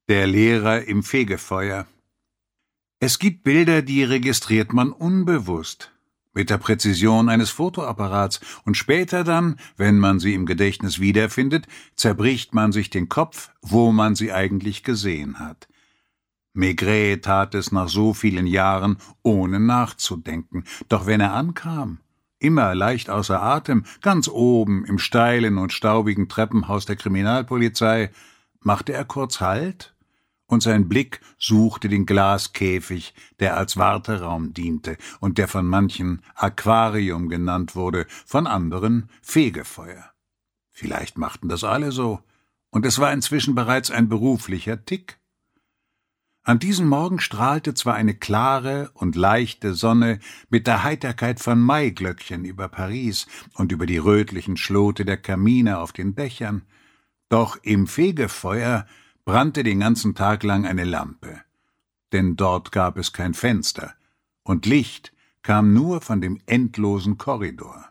Der Lehrer im Fegefeuer. Es gibt Bilder, die registriert man unbewusst, mit der Präzision eines Fotoapparats, und später dann, wenn man sie im Gedächtnis wiederfindet, zerbricht man sich den Kopf, wo man sie eigentlich gesehen hat. Maigret tat es nach so vielen Jahren, ohne nachzudenken, doch wenn er ankam, immer leicht außer Atem, ganz oben im steilen und staubigen Treppenhaus der Kriminalpolizei, machte er kurz Halt, und sein Blick suchte den Glaskäfig, der als Warteraum diente und der von manchen Aquarium genannt wurde, von anderen Fegefeuer. Vielleicht machten das alle so, und es war inzwischen bereits ein beruflicher Tick. An diesem Morgen strahlte zwar eine klare und leichte Sonne mit der Heiterkeit von Maiglöckchen über Paris und über die rötlichen Schlote der Kamine auf den Dächern, doch im Fegefeuer brannte den ganzen Tag lang eine Lampe, denn dort gab es kein Fenster, und Licht kam nur von dem endlosen Korridor.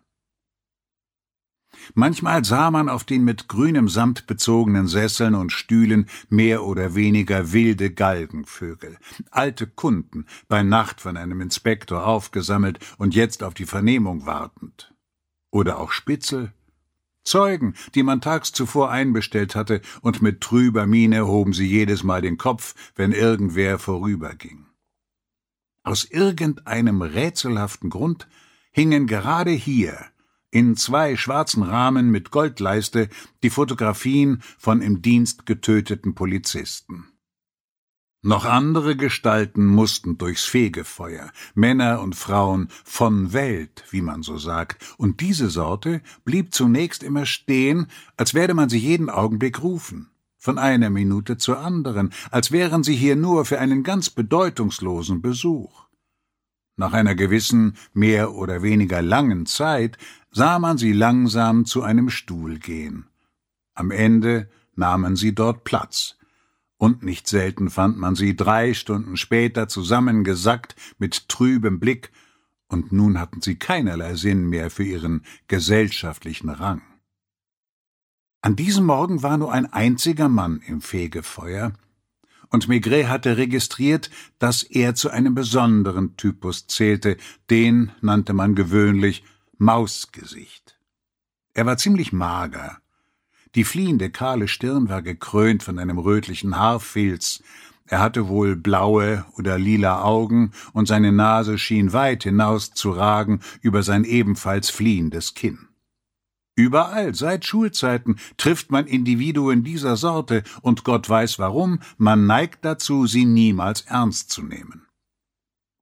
Manchmal sah man auf den mit grünem Samt bezogenen Sesseln und Stühlen mehr oder weniger wilde Galgenvögel, alte Kunden, bei Nacht von einem Inspektor aufgesammelt und jetzt auf die Vernehmung wartend. Oder auch Spitzel, Zeugen, die man tags zuvor einbestellt hatte, und mit trüber Miene hoben sie jedes Mal den Kopf, wenn irgendwer vorüberging. Aus irgendeinem rätselhaften Grund hingen gerade hier, in 2 schwarzen Rahmen mit Goldleiste, die Fotografien von im Dienst getöteten Polizisten. Noch andere Gestalten mussten durchs Fegefeuer, Männer und Frauen von Welt, wie man so sagt, und diese Sorte blieb zunächst immer stehen, als werde man sie jeden Augenblick rufen, von einer Minute zur anderen, als wären sie hier nur für einen ganz bedeutungslosen Besuch. Nach einer gewissen, mehr oder weniger langen Zeit sah man sie langsam zu einem Stuhl gehen. Am Ende nahmen sie dort Platz, und nicht selten fand man sie 3 Stunden später zusammengesackt mit trübem Blick, und nun hatten sie keinerlei Sinn mehr für ihren gesellschaftlichen Rang. An diesem Morgen war nur ein einziger Mann im Fegefeuer, und Maigret hatte registriert, dass er zu einem besonderen Typus zählte, den nannte man gewöhnlich Mausgesicht. Er war ziemlich mager. Die fliehende, kahle Stirn war gekrönt von einem rötlichen Haarfilz. Er hatte wohl blaue oder lila Augen, und seine Nase schien weit hinaus zu ragen über sein ebenfalls fliehendes Kinn. Überall, seit Schulzeiten, trifft man Individuen dieser Sorte, und Gott weiß warum, man neigt dazu, sie niemals ernst zu nehmen.